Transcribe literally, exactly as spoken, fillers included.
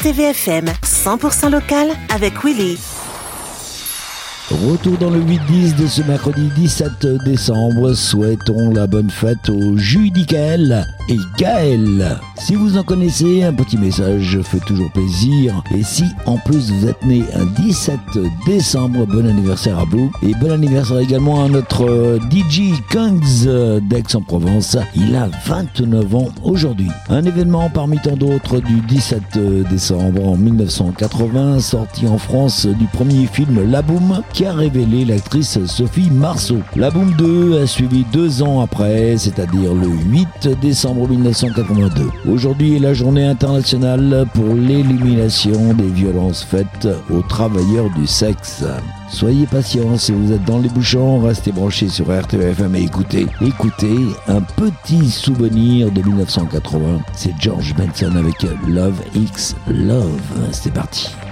T V F M cent pour cent local avec Willy. Retour dans le huit dix de ce mercredi dix-sept décembre. Souhaitons la bonne fête aux Judicaël et Gaël. Si vous en connaissez, un petit message fait toujours plaisir. Et si en plus vous êtes né un dix-sept décembre, bon anniversaire à vous. Et bon anniversaire également à notre D J Kungs d'Aix-en-Provence. Il a vingt-neuf ans aujourd'hui. Un événement parmi tant d'autres du dix-sept décembre en mille neuf cent quatre-vingts, sorti en France du premier film La Boum, qui a révélé l'actrice Sophie Marceau. La Boum deux a suivi deux ans après, c'est-à-dire le huit décembre mille neuf cent quatre-vingt-deux. Aujourd'hui est la journée internationale pour l'élimination des violences faites aux travailleurs du sexe. Soyez patients si vous êtes dans les bouchons, restez branchés sur R T V F M et écoutez, écoutez un petit souvenir de mille neuf cent quatre-vingts. C'est George Benson avec Love X Love. C'est parti.